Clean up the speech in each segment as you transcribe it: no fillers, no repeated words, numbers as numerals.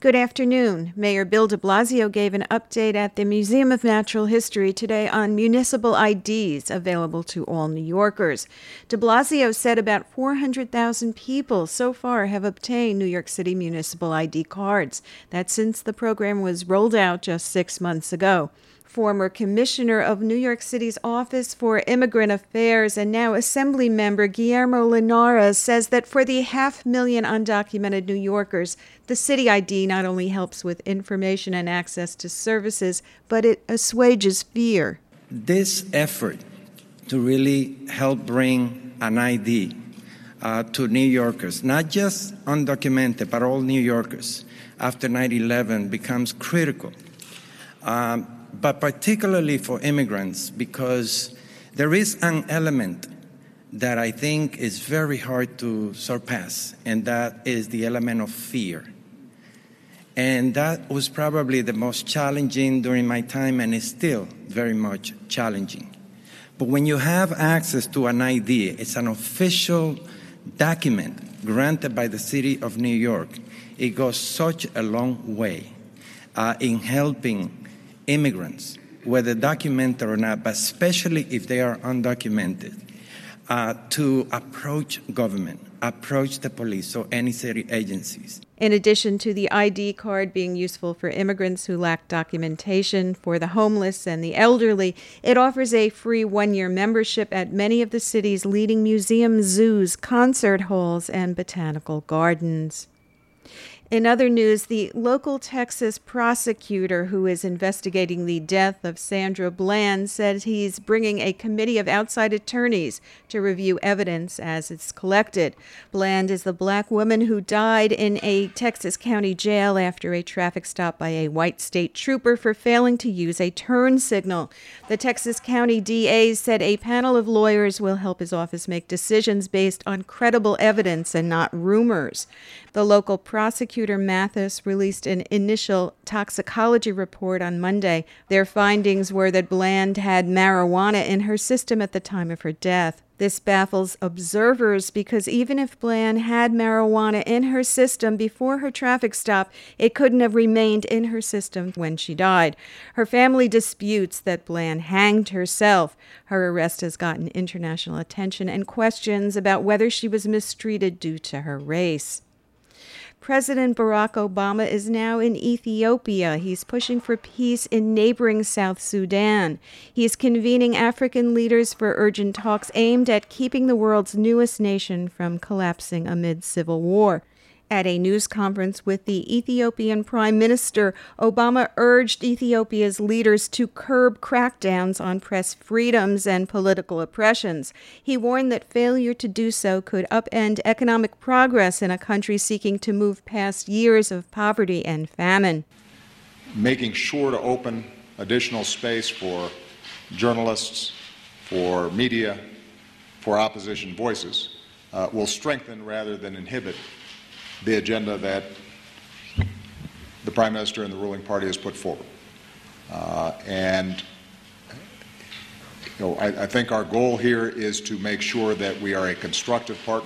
Good afternoon. Mayor Bill de Blasio gave an update at the Museum of Natural History today on municipal IDs available to all New Yorkers. De Blasio said about 400,000 people so far have obtained New York City municipal ID cards. That's since the program was rolled out just 6 months ago. Former Commissioner of New York City's Office for Immigrant Affairs and now Assembly member Guillermo Linares says that for the 500,000 undocumented New Yorkers, the city ID not only helps with information and access to services, but it assuages fear. This effort to really help bring an ID to New Yorkers, not just undocumented, but all New Yorkers, after 9/11 becomes critical. But particularly for immigrants, because there is an element that I think is very hard to surpass, and that is the element of fear. And that was probably the most challenging during my time, and is still very much challenging. But when you have access to an ID, it's an official document granted by the city of New York. It goes such a long way in helping immigrants, whether documented or not, but especially if they are undocumented, to approach government, approach the police or any city agencies. In addition to the ID card being useful for immigrants who lack documentation, for the homeless and the elderly, it offers a free 1-year membership at many of the city's leading museums, zoos, concert halls, and botanical gardens. In other news, the local Texas prosecutor who is investigating the death of Sandra Bland said he's bringing a committee of outside attorneys to review evidence as it's collected. Bland is the black woman who died in a Texas county jail after a traffic stop by a white state trooper for failing to use a turn signal. The Texas County DA said a panel of lawyers will help his office make decisions based on credible evidence and not rumors. The local prosecutor, Mathis, released an initial toxicology report on Monday. Their findings were that Bland had marijuana in her system at the time of her death. This baffles observers because even if Bland had marijuana in her system before her traffic stop, it couldn't have remained in her system when she died. Her family disputes that Bland hanged herself. Her arrest has gotten international attention and questions about whether she was mistreated due to her race. President Barack Obama is now in Ethiopia. He's pushing for peace in neighboring South Sudan. He's convening African leaders for urgent talks aimed at keeping the world's newest nation from collapsing amid civil war. At a news conference with the Ethiopian Prime Minister, Obama urged Ethiopia's leaders to curb crackdowns on press freedoms and political oppressions. He warned that failure to do so could upend economic progress in a country seeking to move past years of poverty and famine. Making sure to open additional space for journalists, for media, for opposition voices will strengthen rather than inhibit the agenda that the Prime Minister and the ruling party has put forward. I think our goal here is to make sure that we are a constructive partner,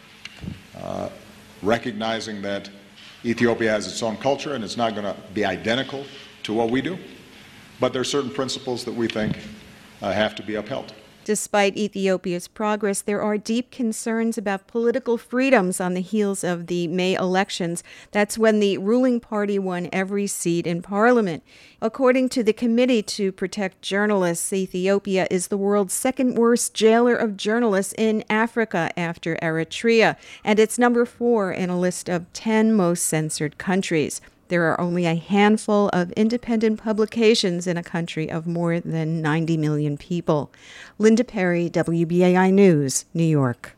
recognizing that Ethiopia has its own culture and it's not going to be identical to what we do, but there are certain principles that we think have to be upheld. Despite Ethiopia's progress, there are deep concerns about political freedoms on the heels of the May elections. That's when the ruling party won every seat in parliament. According to the Committee to Protect Journalists, Ethiopia is the world's second worst jailer of journalists in Africa after Eritrea, and it's number 4 in a list of 10 most censored countries. There are only a handful of independent publications in a country of more than 90 million people. Linda Perry, WBAI News, New York.